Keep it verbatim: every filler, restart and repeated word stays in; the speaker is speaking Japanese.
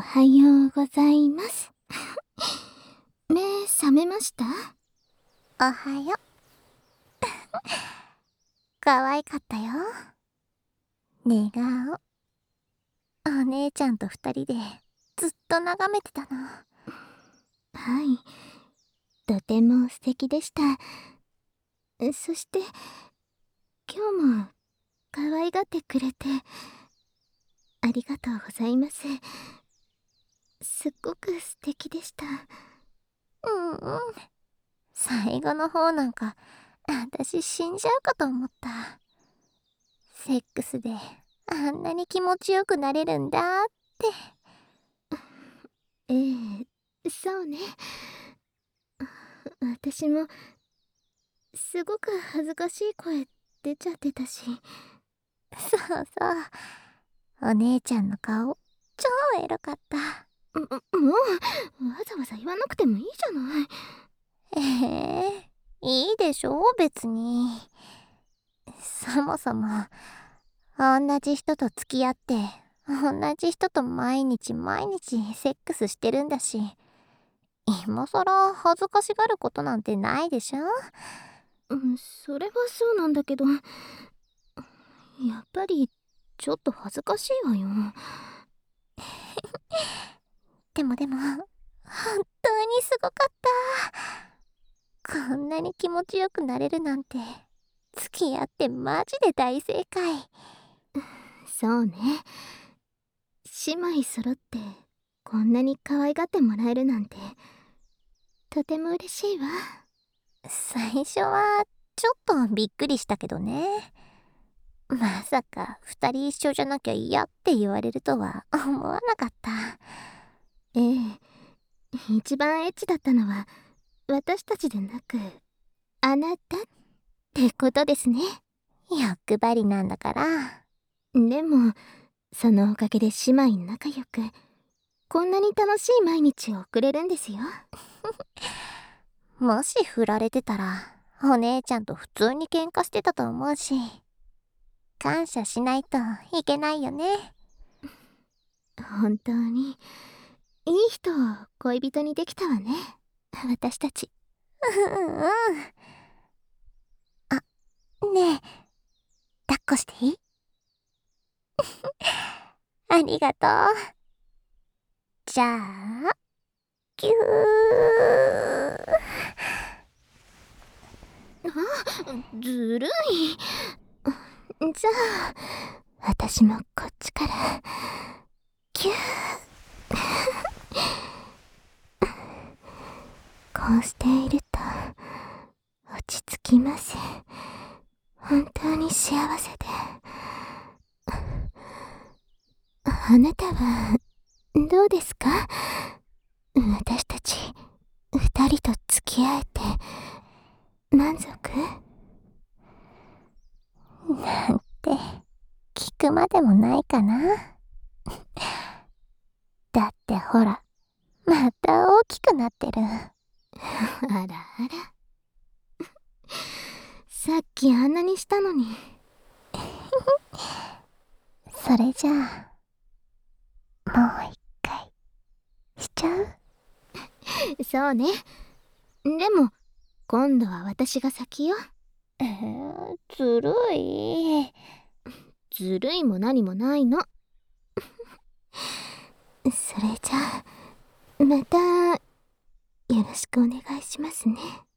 はようございます。目覚めました？ おはよう。可愛かったよ。寝顔。お姉ちゃんと二人でずっと眺めてたの。 はい、とても素敵でした。そして今日も可愛がってくれてありがとうございます。すっごく素敵でした。 うんうん。最後の方なんか私死んじゃうかと思った。セックスであんなに気持ちよくなれるんだって。 ええ、そうね。私もすごく恥ずかしい声出ちゃってたし。 そうそう。お姉ちゃんの顔超エロかった。 もうわざわざ言わなくてもいいじゃない。 ええ、いいでしょ別に。そもそも同じ人と付き合って同じ人と毎日毎日セックスしてるんだし、今さら恥ずかしがることなんてないでしょ。 うん、それはそうなんだけど、やっぱりちょっと恥ずかしいわよ。 でもでも本当にすごかった。こんなに気持ちよくなれるなんて付き合ってマジで大正解。 そうね、姉妹揃ってこんなに可愛がってもらえるなんてとても嬉しいわ。 最初はちょっとびっくりしたけどね。まさか二人一緒じゃなきゃ嫌って言われるとは思わなかった。 ええ、一番エッチだったのは私たちでなくあなたってことですね。 欲張りなんだから。 でもそのおかげで姉妹仲良くこんなに楽しい毎日を送れるんですよ。 もし振られてたらお姉ちゃんと普通に喧嘩してたと思うし、感謝しないといけないよね。 本当にいい人を恋人にできたわね、私たち。 うんうん。あ、ねえ、抱っこしていい？ありがとう。じゃあキュー。 あ、ずるい。じゃあ私もこっちからキュー。こうしていると落ち着きます。本当に幸せで。あなたはどうですか？私たち二人と付き合えて満足？ なんて聞くまでもないかな。だってほら、また大きくなってる。 あらあら。さっきあんなにしたのに。 それじゃあもう一回しちゃう？ そうね。でも今度は私が先よ。 えー、ずるい。 ずるいも何もないの。それじゃあまたよろしくお願いしますね。